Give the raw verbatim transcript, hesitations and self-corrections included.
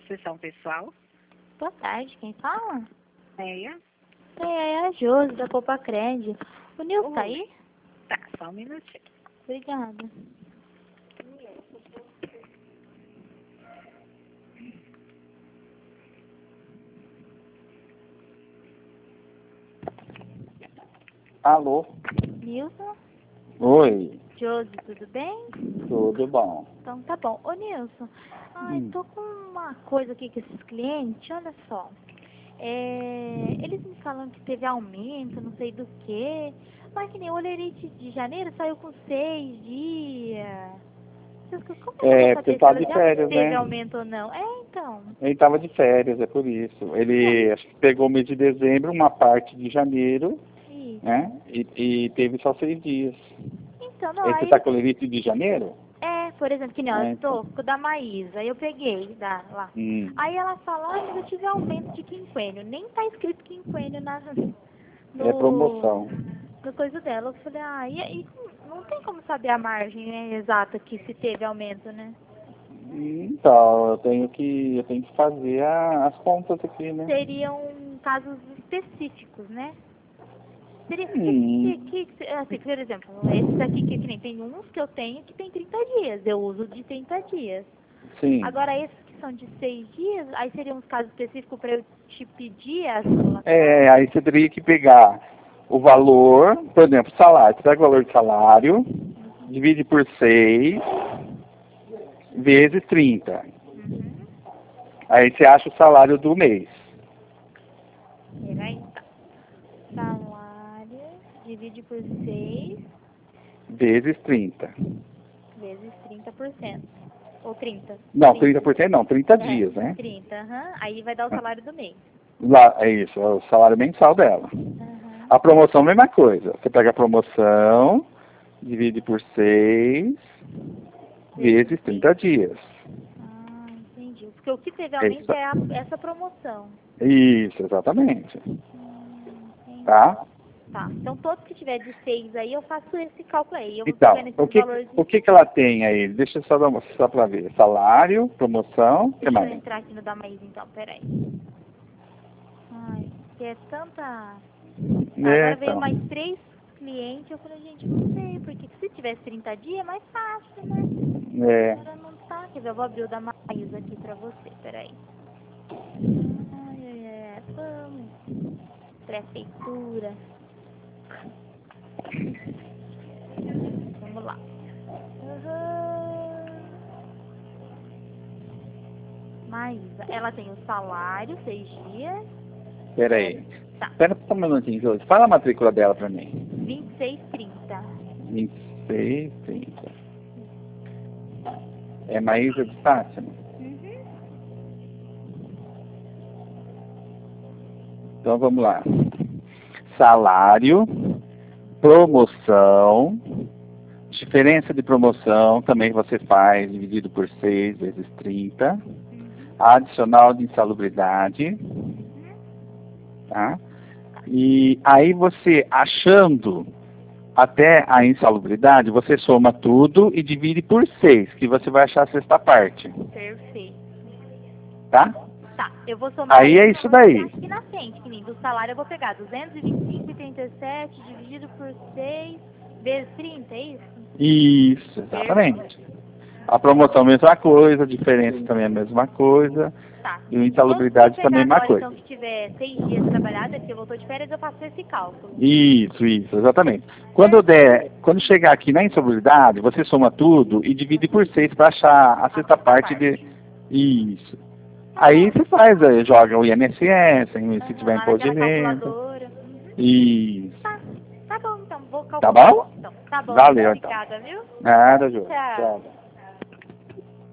proteção pessoal. Boa tarde, quem fala? Leia. É, é a Josi, da Copa Cred. O Nilson tá aí? Tá, só um minutinho. Obrigada. Alô? Nilson? Oi, Josi, tudo bem? tudo bom? Então tá bom. Ô Nilson, ai, Hum. tô com uma coisa aqui com esses clientes, olha só. É, eles me falando que teve aumento, não sei do que. Mas que nem o olerite de janeiro saiu com seis dias. Como que eu É, vou porque saber tá se de ela já férias, teve né? aumento ou não? É, então. Ele estava de férias, é por isso. Ele acho que pegou o mês de dezembro, uma parte de janeiro, Isso. né? E, e teve só seis dias. Então, não, Esse aí... tá com olerite de janeiro? É, por exemplo, que nem ó, É, eu tô então. com o da Maísa, aí eu peguei da, lá. Hum. Aí ela fala, ah, mas eu tive aumento de quinquênio. Nem tá escrito quinquênio na, no, É promoção. no coisa dela. Eu falei, ah, e, e não tem como saber a margem, né, exata que se teve aumento, né? Então, eu tenho que, eu tenho que fazer a- as contas aqui, né? Seriam casos específicos, né? Seria, Hum. que, que, que, assim, por exemplo, esses aqui que, que nem tem uns que eu tenho que tem trinta dias, eu uso de trinta dias. Sim. Agora esses que são de seis dias, aí seriam uns casos específicos para eu te pedir as... É, aí você teria que pegar o valor, por exemplo, salário. Você pega o valor de salário, divide por seis, vezes trinta. Uhum. Aí você acha o salário do mês. Peraí, tá. Salário, divide por seis, Vezes trinta. vezes trinta por cento. Ou trinta. Não, trinta por cento não, trinta dias, É, né? trinta, aham. Aí vai dar o salário do mês. Lá, é isso, é o salário mensal dela. Aham. A promoção, mesma coisa. Você pega a promoção, divide por seis, vezes trinta dias. Ah, entendi. Porque o que teve É aumento isso. é a, essa promoção. Isso, exatamente. Hum, entendi. Tá? Tá. Então todos que tiver de seis aí, eu faço esse cálculo aí. Eu vou Então, pegando o esses que, valores. o que que ela tem aí? Deixa eu só dar uma, só pra ver. Salário, promoção, o que Deixa eu mais? entrar aqui no da Maísa então, peraí. Ai, que é tanta... Tá, É, agora veio então. mais três clientes, eu falei, gente, não sei, porque se tivesse trinta dias é mais fácil, né? É. Agora não tá. Quer ver, eu vou abrir o da Maísa aqui pra você, peraí. Ai, ai, ai, vamos. Prefeitura. Vamos lá. Uhum. Maísa, ela tem o salário, seis dias. Pera aí. Tá. Espera só um minutinho, Josi. Fala a matrícula dela pra mim. vinte e seis, trinta. vinte e seis, trinta. É Maísa de Fátima? Uhum. Então vamos lá. Salário, promoção, diferença de promoção também você faz dividido por seis vezes trinta. Uhum. Adicional de insalubridade, Uhum. tá? E aí você achando até a insalubridade, você soma tudo e divide por seis, que você vai achar a sexta parte, Perfeito. tá? Tá, eu vou somar Aí é isso daí. aqui na frente, que nem do salário eu vou pegar duzentos e vinte e cinco vírgula trinta e sete dividido por seis vezes trinta, é isso? Isso, exatamente. A promoção mesma coisa, a diferença também é a mesma coisa, Tá. e a insalubridade também é a mesma agora, coisa. então, que tiver seis dias trabalhado, é porque voltou de férias, eu faço esse cálculo. Isso, isso, exatamente. Quando der, quando chegar aqui na insalubridade, você soma tudo e divide por seis para achar a sexta parte de... Isso. Aí você faz, aí joga o I N S S, se tiver Lá imposto de naquela renda. calculadora. Uhum. Isso. Tá, tá bom, então, vou Tá calcular. bom? Então, tá bom, Valeu, então. obrigada, viu? Nada, Jô. Tchau. Tchau.